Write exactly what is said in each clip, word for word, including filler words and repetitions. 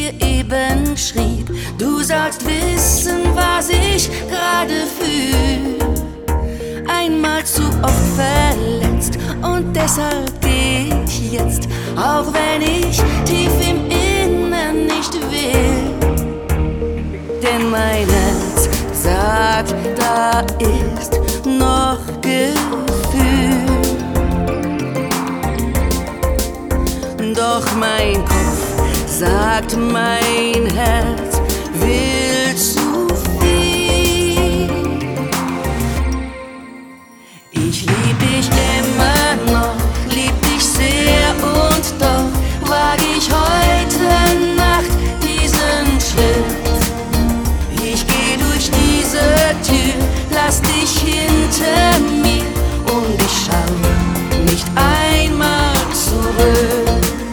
dir eben schrieb. Du sollst wissen, was ich gerade fühl. Einmal zu oft verletzt und deshalb geh ich jetzt, auch wenn ich tief im Innern nicht will. Denn mein Herz sagt, da ist noch Gefühl. Doch mein Kopf sagt, mein Herz will zu viel. Ich lieb dich immer noch, lieb dich sehr, und doch wag ich heute Nacht diesen Schritt. Ich geh durch diese Tür, lass dich hinter mir, und ich schau nicht einmal zurück.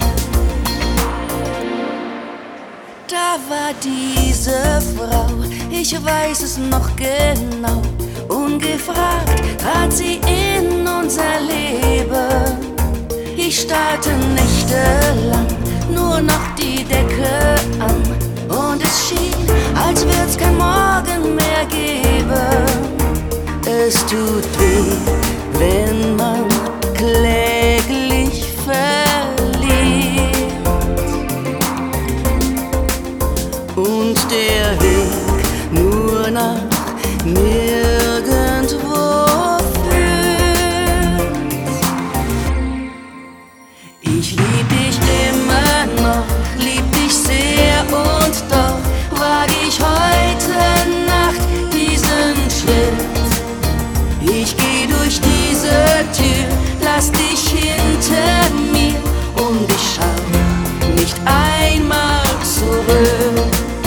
Da war diese Frau, ich weiß es noch genau. Ungefragt trat sie in unser Leben. Ich starrte nächtelang nur noch die Decke an, und es schien, als würd's kein Morgen mehr geben. Es tut weh, wenn man kläglich verliert, und der Weg nur nach nirgendwo führt. Ich lieb dich immer noch, lieb dich sehr, und doch wag ich heute Nacht diesen Schritt. Ich geh durch diese Tür, lass dich hinter mir, und ich schau nicht einmal zurück.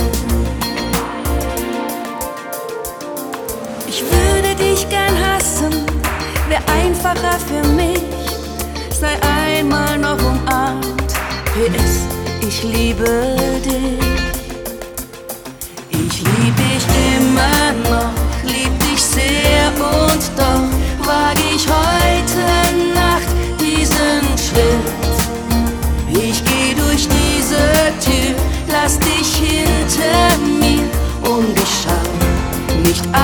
Ich würde dich gern hassen, wär einfacher für mich. Sei einmal noch umarmt, P S, ich liebe dich. Ich lieb dich immer noch, lieb dich sehr, und doch wag ich heute Nacht diesen Schritt. Ich geh durch diese Tür, lass dich hinter mir, und ich schau nicht an.